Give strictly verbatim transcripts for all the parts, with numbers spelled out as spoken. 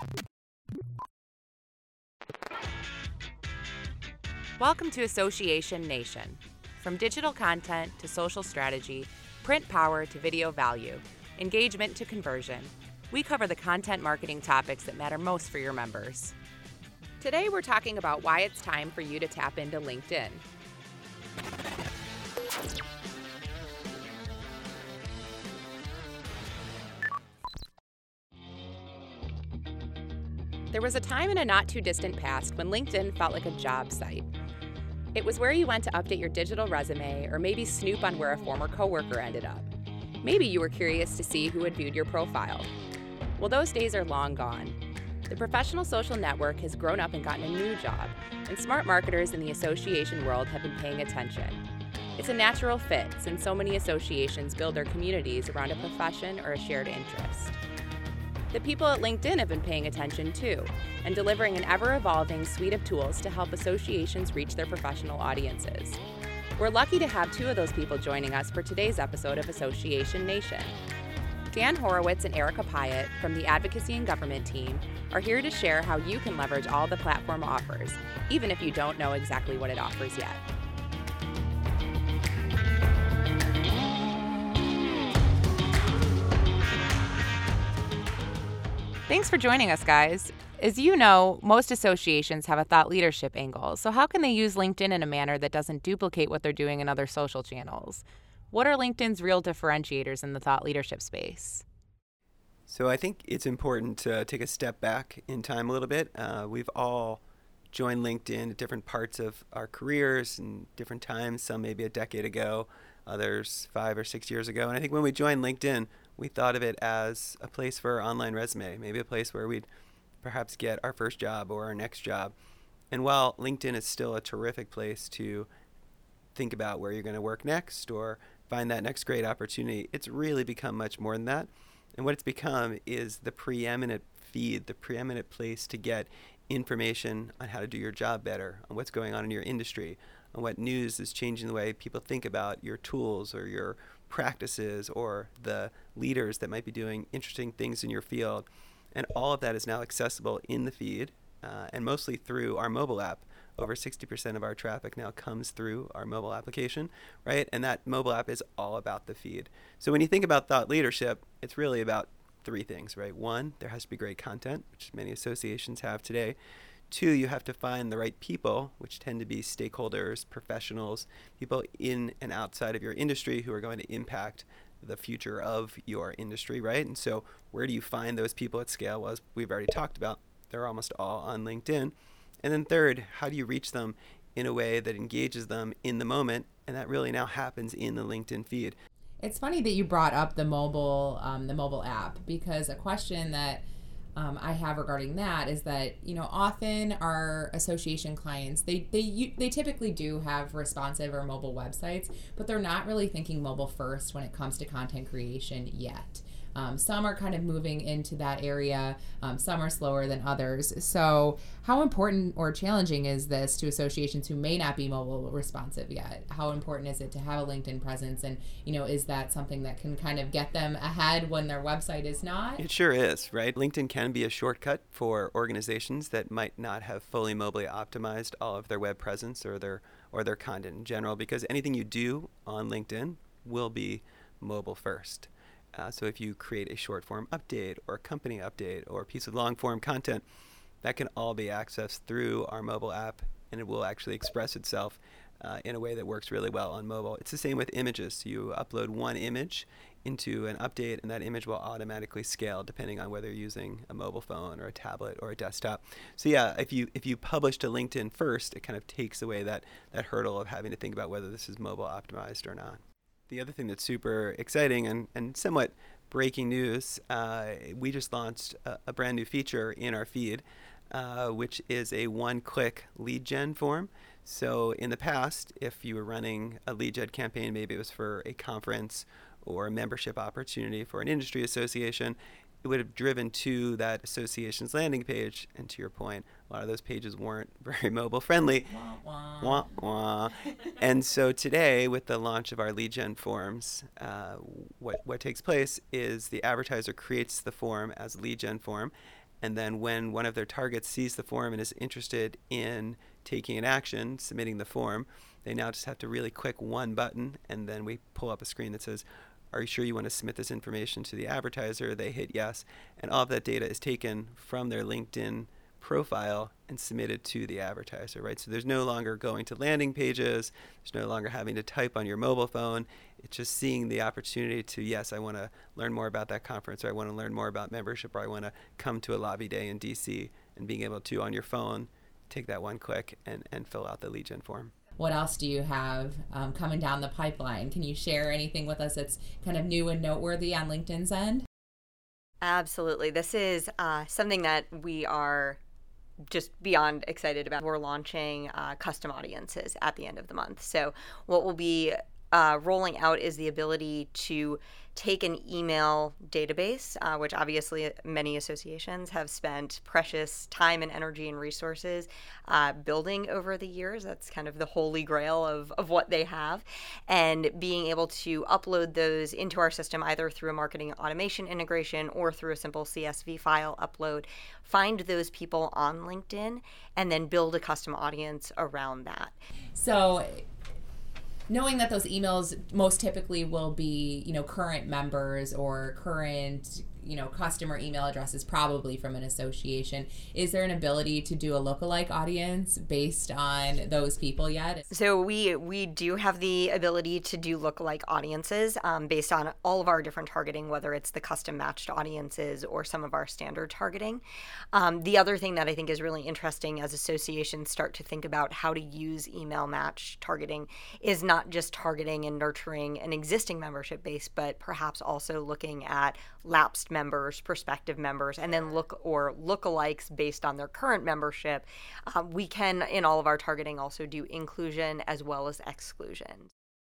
Welcome to Association Nation. From digital content to social strategy, print power to video value, engagement to conversion, we cover the content marketing topics that matter most for your members. Today we're talking about why it's time for you to tap into LinkedIn. There was a time in a not too distant past when LinkedIn felt like a job site. It was where you went to update your digital resume or maybe snoop on where a former coworker ended up. Maybe you were curious to see who had viewed your profile. Well, those days are long gone. The professional social network has grown up and gotten a new job, and smart marketers in the association world have been paying attention. It's a natural fit since so many associations build their communities around a profession or a shared interest. The people at LinkedIn have been paying attention too, and delivering an ever-evolving suite of tools to help associations reach their professional audiences. We're lucky to have two of those people joining us for today's episode of Association Nation. Dan Horowitz and Erica Pyatt from the Advocacy and Government team are here to share how you can leverage all the platform offers, even if you don't know exactly what it offers yet. Thanks for joining us, guys. As you know, most associations have a thought leadership angle, so how can they use LinkedIn in a manner that doesn't duplicate what they're doing in other social channels? What are LinkedIn's real differentiators in the thought leadership space? So I think it's important to take a step back in time a little bit. Uh, we've all joined LinkedIn at different parts of our careers and different times, some maybe a decade ago, others five or six years ago. And I think when we joined LinkedIn, we thought of it as a place for our online resume, maybe a place where we'd perhaps get our first job or our next job. And while LinkedIn is still a terrific place to think about where you're going to work next or find that next great opportunity, it's really become much more than that. And what it's become is the preeminent feed, the preeminent place to get information on how to do your job better, on what's going on in your industry, on what news is changing the way people think about your tools or your practices or the leaders that might be doing interesting things in your field. And all of that is now accessible in the feed uh, and mostly through our mobile app. Over sixty percent of our traffic now comes through our mobile application, right? And that mobile app is all about the feed. So when you think about thought leadership, it's really about three things, right? One, there has to be great content, which many associations have today. Two, you have to find the right people, which tend to be stakeholders, professionals, people in and outside of your industry who are going to impact the future of your industry, right? And so where do you find those people at scale? Well, as we've already talked about, they're almost all on LinkedIn. And then third, how do you reach them in a way that engages them in the moment? And that really now happens in the LinkedIn feed. It's funny that you brought up the mobile, um, the mobile app, because a question that Um, I have regarding that is that, you know, often our association clients, they they you, they typically do have responsive or mobile websites, but they're not really thinking mobile first when it comes to content creation yet. Um, some are kind of moving into that area. Um, some are slower than others. So how important or challenging is this to associations who may not be mobile responsive yet? How important is it to have a LinkedIn presence? And, you know, is that something that can kind of get them ahead when their website is not? It sure is, right? LinkedIn can be a shortcut for organizations that might not have fully mobily optimized all of their web presence or their or their content in general, because anything you do on LinkedIn will be mobile first. Uh, so if you create a short form update or a company update or a piece of long form content, that can all be accessed through our mobile app, and it will actually express itself uh, in a way that works really well on mobile. It's the same with images. So you upload one image into an update, and that image will automatically scale depending on whether you're using a mobile phone or a tablet or a desktop. So yeah, if you if you publish to LinkedIn first, it kind of takes away that that hurdle of having to think about whether this is mobile optimized or not. The other thing that's super exciting and, and somewhat breaking news, uh, we just launched a, a brand new feature in our feed, uh, which is a one-click lead gen form. So in the past, if you were running a lead gen campaign, maybe it was for a conference or a membership opportunity for an industry association, it would have driven to that association's landing page. And to your point, a lot of those pages weren't very mobile friendly. Wah, wah. Wah, wah. And so today, with the launch of our lead gen forms, uh, what, what takes place is the advertiser creates the form as a lead gen form, And then when one of their targets sees the form and is interested in taking an action, submitting the form, they now just have to really click one button, and then we pull up a screen that says, are you sure you want to submit this information to the advertiser? They hit yes, and all of that data is taken from their LinkedIn profile and submitted to the advertiser, right? So there's no longer going to landing pages, there's no longer having to type on your mobile phone. It's just seeing the opportunity to, yes, I want to learn more about that conference, or I want to learn more about membership, or I want to come to a lobby day in D C, and being able to, on your phone, take that one click and, and fill out the lead gen form. What else do you have um, coming down the pipeline? Can you share anything with us that's kind of new and noteworthy on LinkedIn's end? Absolutely. This is uh, something that we are just beyond excited about. We're launching uh, custom audiences at the end of the month. So what we'll be uh, rolling out is the ability to take an email database, uh, which obviously many associations have spent precious time and energy and resources uh, building over the years. That's kind of the holy grail of, of what they have. And being able to upload those into our system either through a marketing automation integration or through a simple C S V file upload, find those people on LinkedIn, and then build a custom audience around that. So knowing that those emails most typically will be, you know, current members or current, you know, customer email addresses, probably from an association, is there an ability to do a lookalike audience based on those people yet? So we we do have the ability to do lookalike audiences um, based on all of our different targeting, whether it's the custom matched audiences or some of our standard targeting. Um, the other thing that I think is really interesting as associations start to think about how to use email match targeting is not just targeting and nurturing an existing membership base, but perhaps also looking at lapsed members, prospective members, and then look or lookalikes based on their current membership. Uh, we can, in all of our targeting, also do inclusion as well as exclusion.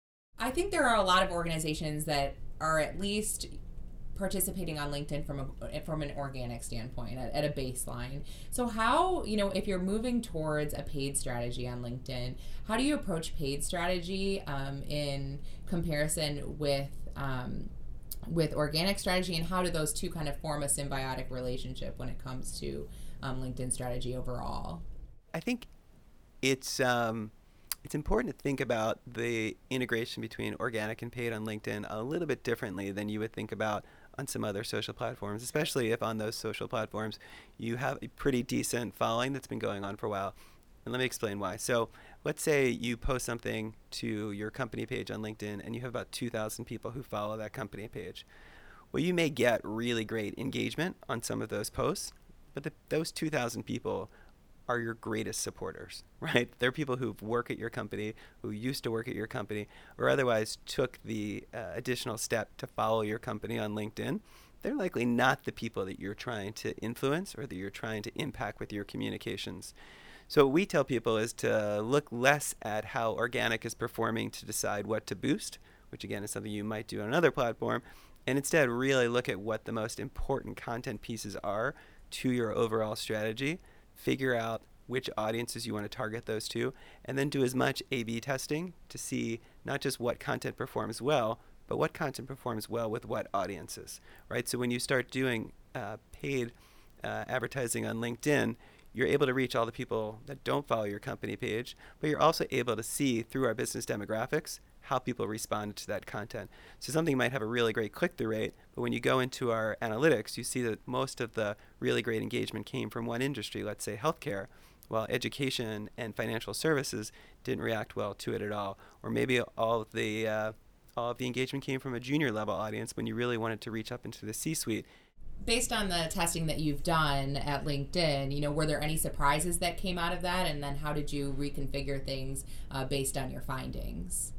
I think there are a lot of organizations that are at least participating on LinkedIn from a from an organic standpoint at, at a baseline. So how, you know, if you're moving towards a paid strategy on LinkedIn, how do you approach paid strategy um, in comparison with um, with organic strategy, and how do those two kind of form a symbiotic relationship when it comes to um, LinkedIn strategy overall? I think it's um, it's important to think about the integration between organic and paid on LinkedIn a little bit differently than you would think about on some other social platforms, especially if on those social platforms you have a pretty decent following that's been going on for a while. And let me explain why. So let's say you post something to your company page on LinkedIn and you have about two thousand people who follow that company page. Well, you may get really great engagement on some of those posts, but the, those two thousand people are your greatest supporters, right? They're people who work at your company, who used to work at your company, or otherwise took the uh, additional step to follow your company on LinkedIn. They're likely not the people that you're trying to influence or that you're trying to impact with your communications. So what we tell people is to look less at how organic is performing to decide what to boost, which again is something you might do on another platform, and instead really look at what the most important content pieces are to your overall strategy, figure out which audiences you want to target those to, and then do as much A B testing to see not just what content performs well, but what content performs well with what audiences, right? So when you start doing uh, paid uh, advertising on LinkedIn, you're able to reach all the people that don't follow your company page, but you're also able to see through our business demographics how people respond to that content. So something might have a really great click-through rate, but when you go into our analytics, you see that most of the really great engagement came from one industry, let's say healthcare, while education and financial services didn't react well to it at all. Or maybe all of the uh, all of the engagement came from a junior level audience when you really wanted to reach up into the C-suite. Based on the testing that you've done at LinkedIn, you know, were there any surprises that came out of that? And then how did you reconfigure things uh, based on your findings?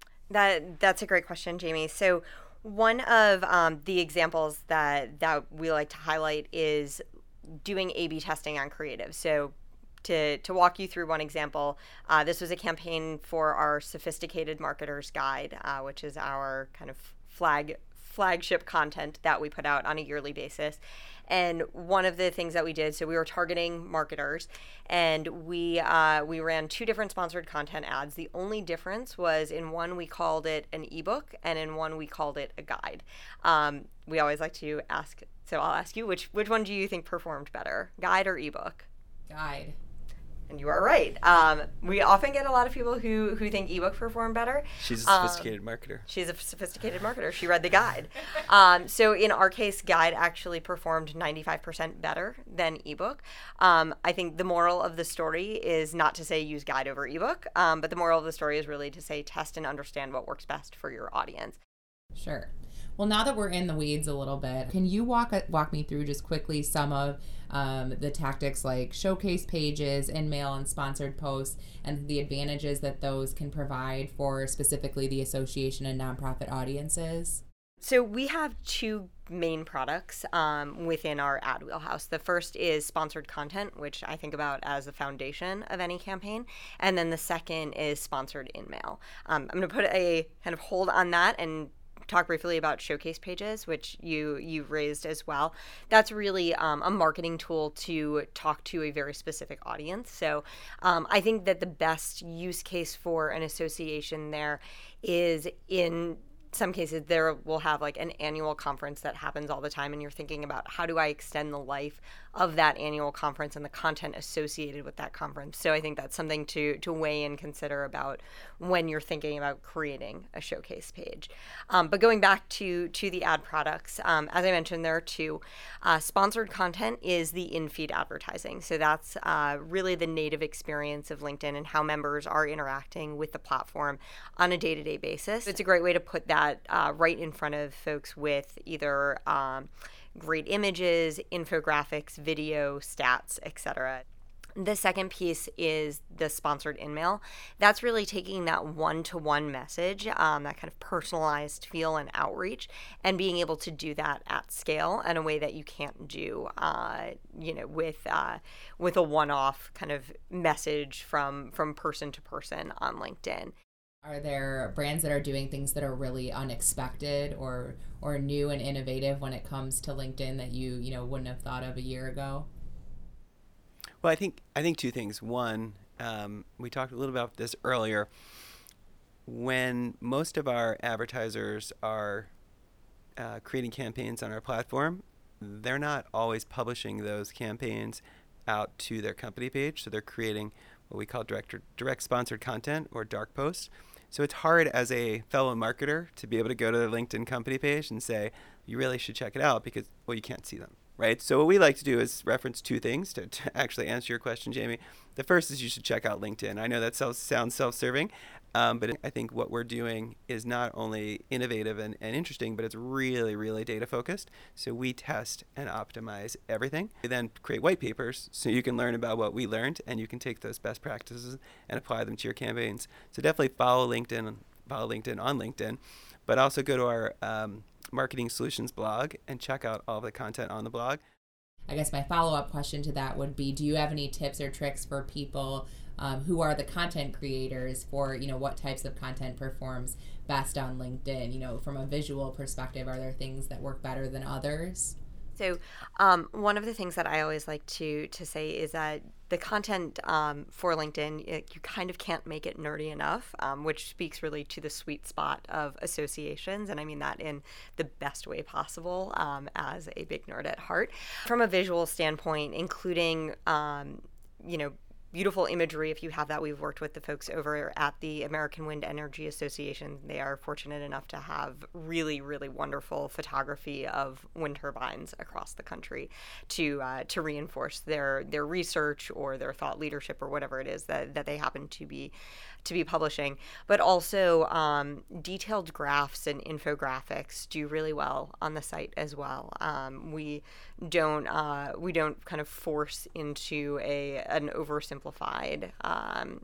That that's a great question, Jamie. So one of um, the examples that, that we like to highlight is doing A B testing on creative. So to, to walk you through one example, uh, this was a campaign for our Sophisticated Marketers Guide, uh, which is our kind of flag flagship content that we put out on a yearly basis. And one of the things that we did, so we were targeting marketers, and we uh, we ran two different sponsored content ads. The only difference was in one we called it an ebook, and in one we called it a guide. Um, we always like to ask, so I'll ask you, which which one do you think performed better, guide or ebook? Guide. And you are right. Um, we often get a lot of people who, who think ebook perform better. She's a sophisticated um, marketer. She's a sophisticated marketer. She read the guide. Um, so in our case, guide actually performed ninety-five percent better than ebook. Um, I think the moral of the story is not to say use guide over ebook, um, but the moral of the story is really to say test and understand what works best for your audience. Sure. Well, now that we're in the weeds a little bit, can you walk walk me through just quickly some of um, the tactics like showcase pages, in-mail, and sponsored posts, and the advantages that those can provide for specifically the association and nonprofit audiences? So we have two main products um, within our ad wheelhouse. The first is sponsored content, which I think about as the foundation of any campaign. And then the second is sponsored in-mail. Um, I'm going to put a kind of hold on that and talk briefly about showcase pages, which you you raised as well. That's really um, a marketing tool to talk to a very specific audience. So um, I think that the best use case for an association there is in some cases there will have like an annual conference that happens all the time, and you're thinking about how do I extend the life of that annual conference and the content associated with that conference. So I think that's something to to weigh and consider about when you're thinking about creating a showcase page. Um, but going back to to the ad products, um, as I mentioned, there are two. Uh, sponsored content is the in-feed advertising. So that's uh, really the native experience of LinkedIn and how members are interacting with the platform on a day-to-day basis. It's a great way to put that uh, right in front of folks with either um, great images, infographics, video, stats, et cetera. The second piece is the sponsored in-mail. That's really taking that one-to-one message, um, that kind of personalized feel and outreach, and being able to do that at scale in a way that you can't do, uh, you know, with uh, with a one-off kind of message from from person to person on LinkedIn. Are there brands that are doing things that are really unexpected or or new and innovative when it comes to LinkedIn that you you know wouldn't have thought of a year ago? Well, I think I think two things. One, um, we talked a little about this earlier. When most of our advertisers are uh, creating campaigns on our platform, they're not always publishing those campaigns out to their company page. So they're creating what we call direct direct sponsored content or dark posts. So it's hard as a fellow marketer to be able to go to the LinkedIn company page and say, you really should check it out because, well, you can't see them, right? So what we like to do is reference two things to, to actually answer your question, Jamie. The first is you should check out LinkedIn. I know that self, sounds self-serving, um, but I think what we're doing is not only innovative and, and interesting, but it's really, really data-focused. So we test and optimize everything. We then create white papers so you can learn about what we learned, and you can take those best practices and apply them to your campaigns. So definitely follow LinkedIn, follow LinkedIn on LinkedIn, but also go to our um, Marketing Solutions blog and check out all the content on the blog. I guess my follow-up question to that would be, do you have any tips or tricks for people um, who are the content creators for, you know, what types of content performs best on LinkedIn? You know, from a visual perspective, are there things that work better than others? So um, one of the things that I always like to to say is that the content um, for LinkedIn, it, you kind of can't make it nerdy enough, um, which speaks really to the sweet spot of associations. And I mean that in the best way possible um, as a big nerd at heart. From a visual standpoint, including, um, you know, beautiful imagery, if you have that. We've worked with the folks over at the American Wind Energy Association. They are fortunate enough to have really, really wonderful photography of wind turbines across the country to uh, to reinforce their their research or their thought leadership or whatever it is that, that they happen to be to be publishing. But also um, detailed graphs and infographics do really well on the site as well. Um, we don't uh, we don't kind of force into a an oversimplified um,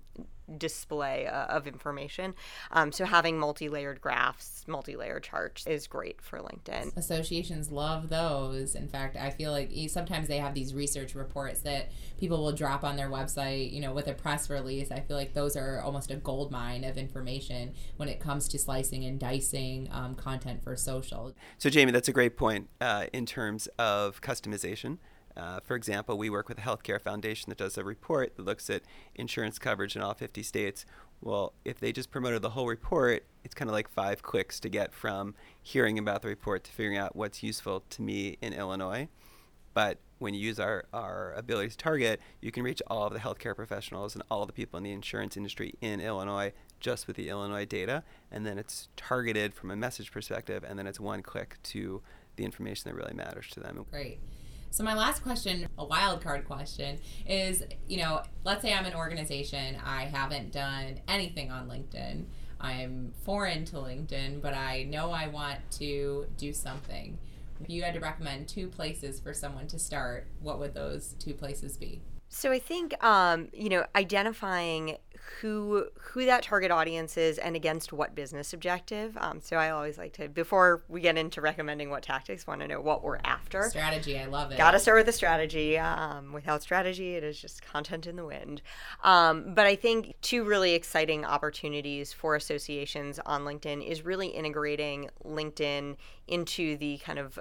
display uh, of information. Um, so having multi-layered graphs, multi-layered charts is great for LinkedIn. Associations love those. In fact, I feel like sometimes they have these research reports that people will drop on their website, you know, with a press release. I feel like those are almost a gold mine of information when it comes to slicing and dicing um, content for social. So, Jamie, that's a great point uh, in terms of customization. Uh, for example, we work with a healthcare foundation that does a report that looks at insurance coverage in all fifty states. Well, if they just promoted the whole report, it's kind of like five clicks to get from hearing about the report to figuring out what's useful to me in Illinois. But when you use our, our ability to target, you can reach all of the healthcare professionals and all of the people in the insurance industry in Illinois just with the Illinois data. And then it's targeted from a message perspective, and then it's one click to the information that really matters to them. Great. So my last question, a wild card question, is, you know, let's say I'm an organization, I haven't done anything on LinkedIn. I'm foreign to LinkedIn, but I know I want to do something. If you had to recommend two places for someone to start, what would those two places be? So I think, um, you know, identifying who who that target audience is and against what business objective. Um, so I always like to, before we get into recommending what tactics, want to know what we're after. Strategy, I love it. Got to start with the strategy. Um, without strategy, it is just content in the wind. Um, but I think two really exciting opportunities for associations on LinkedIn is really integrating LinkedIn into the kind of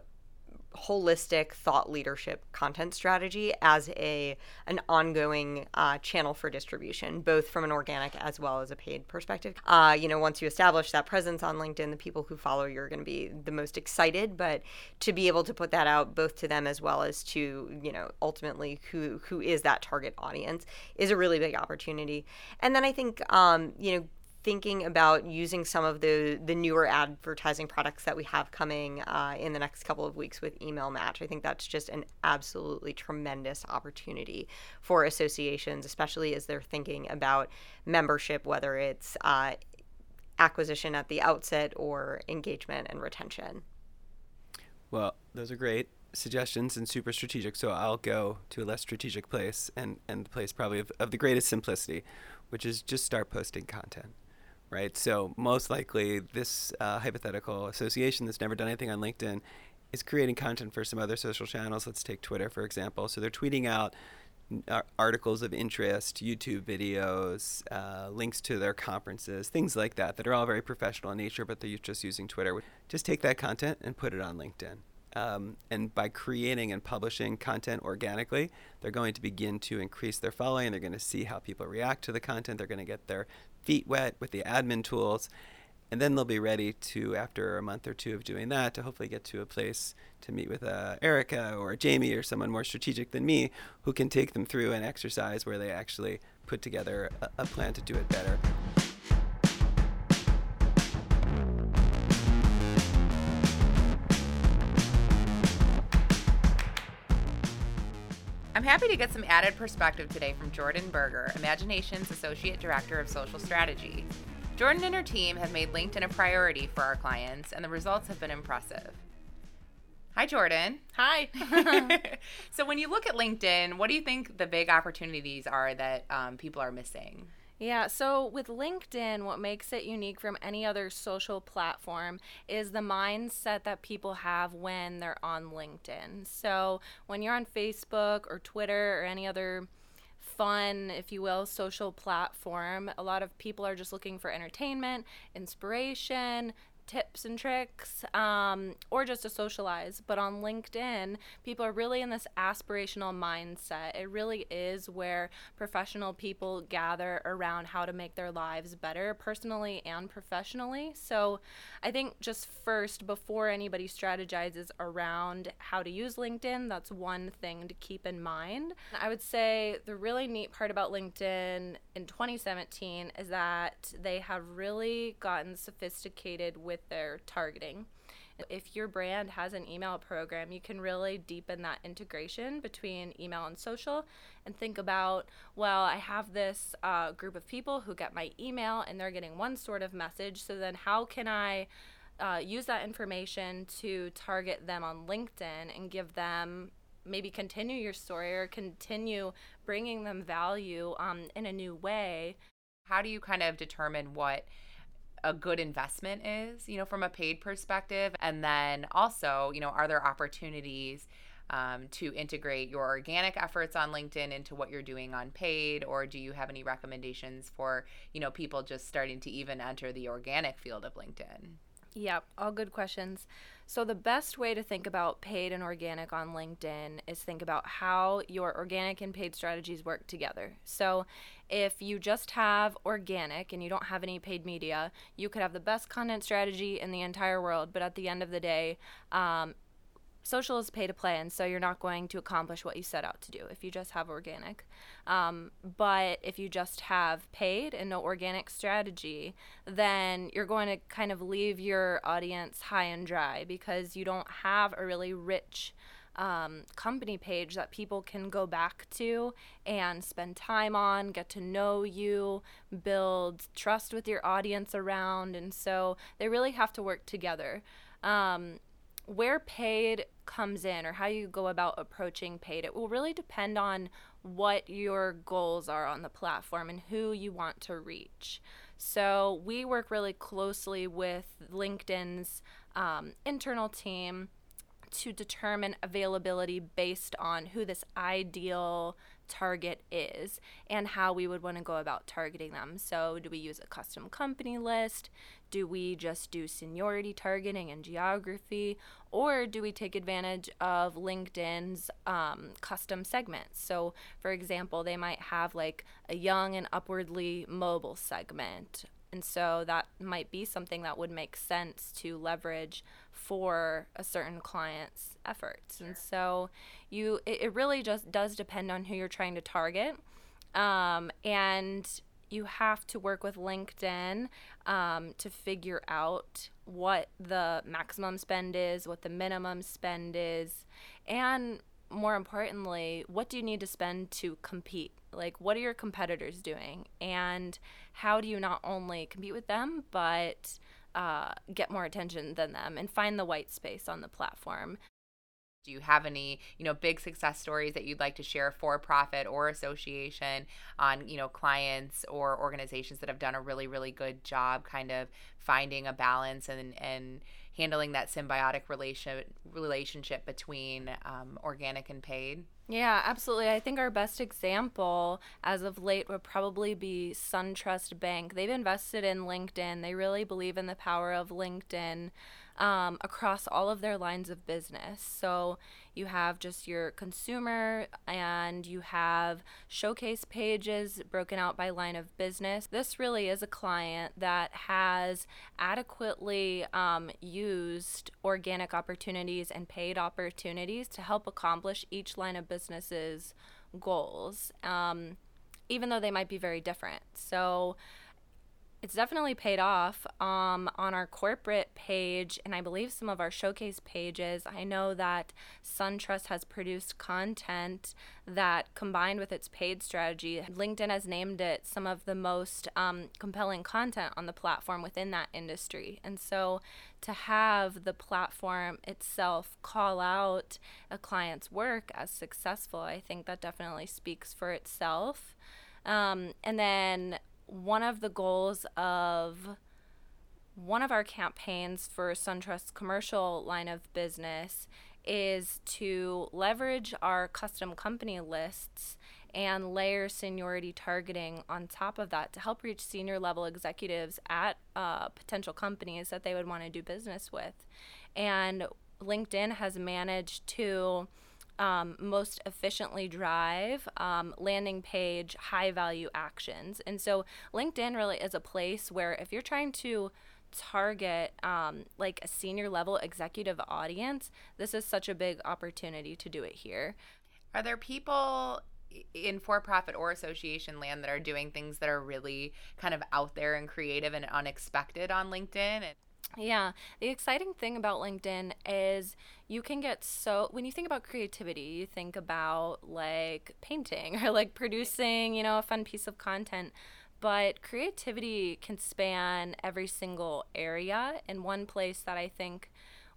holistic thought leadership content strategy as a an ongoing uh, channel for distribution, both from an organic as well as a paid perspective. Uh, you know, once you establish that presence on LinkedIn, the people who follow you are going to be the most excited. But to be able to put that out both to them as well as to, you know, ultimately who who is that target audience is a really big opportunity. And then I think, um, you know, thinking about using some of the the newer advertising products that we have coming uh, in the next couple of weeks with Email Match. I think that's just an absolutely tremendous opportunity for associations, especially as they're thinking about membership, whether it's uh, acquisition at the outset or engagement and retention. Well, those are great suggestions and super strategic. So I'll go to a less strategic place and, and the place probably of, of the greatest simplicity, which is just start posting content. Right, so most likely this uh, hypothetical association that's never done anything on LinkedIn is creating content for some other social channels. Let's take Twitter, for example. So they're tweeting out uh, articles of interest, YouTube videos, uh, links to their conferences, things like that, that are all very professional in nature, but they're just using Twitter. Just take that content and put it on LinkedIn. Um, and by creating and publishing content organically, they're going to begin to increase their following. They're going to see how people react to the content. They're going to get their feet wet with the admin tools. And then they'll be ready to, after a month or two of doing that, to hopefully get to a place to meet with uh, Erica or Jamie or someone more strategic than me who can take them through an exercise where they actually put together a, a plan to do it better. I'm happy to get some added perspective today from Jordan Berger, Imagination's Associate Director of Social Strategy. Jordan and her team have made LinkedIn a priority for our clients, and the results have been impressive. Hi, Jordan. Hi. So when you look at LinkedIn, what do you think the big opportunities are that um, people are missing? Yeah, so with LinkedIn, what makes it unique from any other social platform is the mindset that people have when they're on LinkedIn. So when you're on Facebook or Twitter or any other fun, if you will, social platform, a lot of people are just looking for entertainment, inspiration, tips and tricks, um, or just to socialize. But on LinkedIn, people are really in this aspirational mindset. It really is where professional people gather around how to make their lives better, personally and professionally. So I think just first, before anybody strategizes around how to use LinkedIn, that's one thing to keep in mind. I would say the really neat part about LinkedIn in twenty seventeen is that they have really gotten sophisticated with their targeting. If your brand has an email program, you can really deepen that integration between email and social and think about, well, I have this uh, group of people who get my email and they're getting one sort of message. So then how can I uh, use that information to target them on LinkedIn and give them, maybe continue your story or continue bringing them value um, in a new way? How do you kind of determine what a good investment is, you know, from a paid perspective? And then also, you know, are there opportunities um, to integrate your organic efforts on LinkedIn into what you're doing on paid? Or do you have any recommendations for, you know, people just starting to even enter the organic field of LinkedIn? Yep, all good questions. So the best way to think about paid and organic on LinkedIn is think about how your organic and paid strategies work together. So if you just have organic and you don't have any paid media, you could have the best content strategy in the entire world, but at the end of the day, um, social is pay to play, and so you're not going to accomplish what you set out to do if you just have organic. Um, but if you just have paid and no organic strategy, then you're going to kind of leave your audience high and dry because you don't have a really rich um, company page that people can go back to and spend time on, get to know you, build trust with your audience around, and so they really have to work together. Um, Where paid comes in, or how you go about approaching paid, it will really depend on what your goals are on the platform and who you want to reach. So we work really closely with LinkedIn's um, internal team to determine availability based on who this ideal target is and how we would want to go about targeting them. So do we use a custom company list? Do we just do seniority targeting and geography? Or do we take advantage of LinkedIn's um, custom segments? So for example, they might have like a young and upwardly mobile segment. And so that might be something that would make sense to leverage for a certain client's efforts. Sure. And so you, it, it really just does depend on who you're trying to target. Um, and you have to work with LinkedIn um, to figure out what the maximum spend is, what the minimum spend is, and more importantly, what do you need to spend to compete? Like, what are your competitors doing? And how do you not only compete with them, but uh, get more attention than them and find the white space on the platform? Do you have any, you know, big success stories that you'd like to share, for profit or association, on, you know, clients or organizations that have done a really, really good job kind of finding a balance and, and handling that symbiotic relation, relationship between um, organic and paid? Yeah, absolutely. I think our best example as of late would probably be SunTrust Bank. They've invested in LinkedIn. They really believe in the power of LinkedIn um, across all of their lines of business. So you have just your consumer and you have showcase pages broken out by line of business. This really is a client that has adequately um, used organic opportunities and paid opportunities to help accomplish each line of business's goals, um, even though they might be very different. So it's definitely paid off um, on our corporate page, and I believe some of our showcase pages. I know that SunTrust has produced content that, combined with its paid strategy, LinkedIn has named it some of the most um, compelling content on the platform within that industry. And so to have the platform itself call out a client's work as successful, I think that definitely speaks for itself. Um, and then one of the goals of one of our campaigns for SunTrust's commercial line of business is to leverage our custom company lists and layer seniority targeting on top of that to help reach senior level executives at uh, potential companies that they would want to do business with. And LinkedIn has managed to Um, most efficiently drive um, landing page high value actions. And so LinkedIn really is a place where if you're trying to target um, like a senior level executive audience, this is such a big opportunity to do it here. Are there people in for-profit or association land that are doing things that are really kind of out there and creative and unexpected on LinkedIn? And Yeah, the exciting thing about LinkedIn is you can get so, when you think about creativity, you think about like painting or like producing, you know, a fun piece of content. But creativity can span every single area. And one place that I think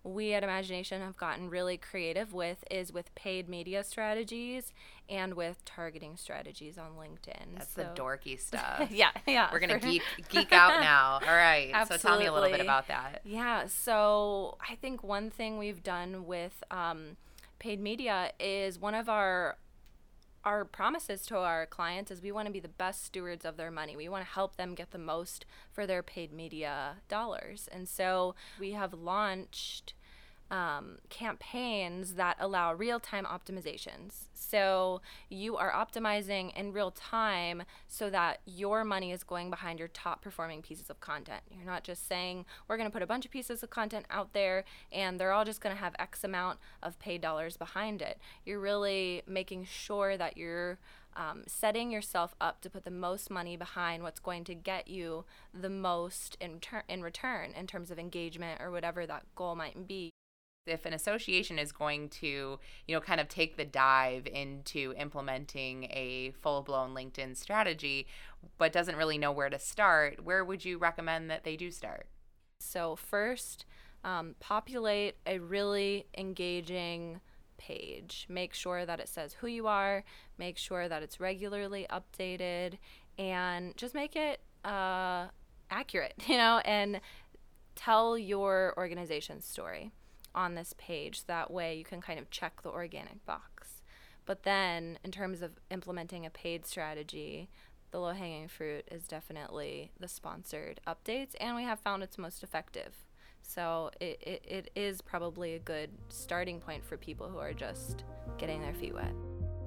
we at Imagination have gotten really creative with is with paid media strategies and with targeting strategies on LinkedIn. That's so, the dorky stuff. yeah, yeah. We're going to for- geek geek out now. All right. Absolutely. So tell me a little bit about that. Yeah, so I think one thing we've done with um, paid media is one of our our promises to our clients is we want to be the best stewards of their money. We want to help them get the most for their paid media dollars. And so we have launched um, campaigns that allow real-time optimizations. So you are optimizing in real time so that your money is going behind your top performing pieces of content. You're not just saying, we're going to put a bunch of pieces of content out there and they're all just going to have X amount of paid dollars behind it. You're really making sure that you're um, setting yourself up to put the most money behind what's going to get you the most in, ter- in return in terms of engagement or whatever that goal might be. If an association is going to, you know, kind of take the dive into implementing a full-blown LinkedIn strategy, but doesn't really know where to start, where would you recommend that they do start? So first, um, populate a really engaging page. Make sure that it says who you are, make sure that it's regularly updated, and just make it uh, accurate, you know, and tell your organization's story on this page. That way you can kind of check the organic box. But then in terms of implementing a paid strategy, the low-hanging fruit is definitely the sponsored updates, and we have found it's most effective. So it, it, it is probably a good starting point for people who are just getting their feet wet.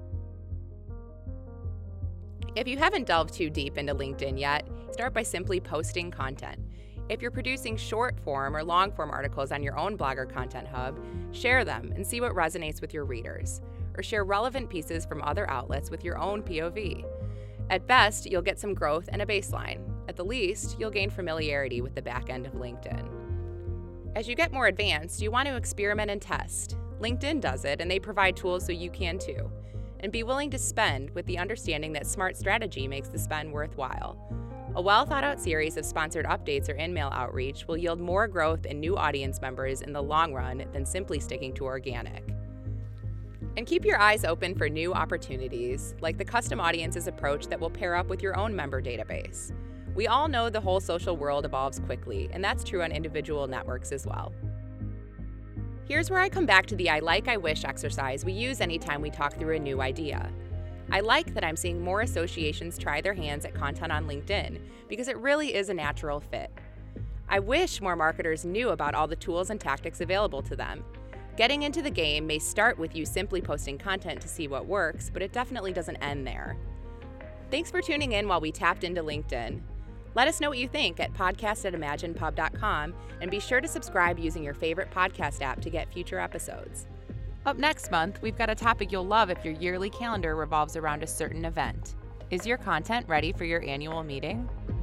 If you haven't delved too deep into LinkedIn yet, start by simply posting content. If you're producing short form or long form articles on your own Blogger Content Hub, share them and see what resonates with your readers, or share relevant pieces from other outlets with your own P O V. At best, you'll get some growth and a baseline. At the least, you'll gain familiarity with the back end of LinkedIn. As you get more advanced, you want to experiment and test. LinkedIn does it, and they provide tools so you can too. And be willing to spend with the understanding that smart strategy makes the spend worthwhile. A well-thought-out series of sponsored updates or in-mail outreach will yield more growth and new audience members in the long run than simply sticking to organic. And keep your eyes open for new opportunities, like the custom audiences approach that will pair up with your own member database. We all know the whole social world evolves quickly, and that's true on individual networks as well. Here's where I come back to the I like, I wish exercise we use anytime we talk through a new idea. I like that I'm seeing more associations try their hands at content on LinkedIn because it really is a natural fit. I wish more marketers knew about all the tools and tactics available to them. Getting into the game may start with you simply posting content to see what works, but it definitely doesn't end there. Thanks for tuning in while we tapped into LinkedIn. Let us know what you think at podcast at imagine pub dot com, and be sure to subscribe using your favorite podcast app to get future episodes. Up next month, we've got a topic you'll love if your yearly calendar revolves around a certain event. Is your content ready for your annual meeting?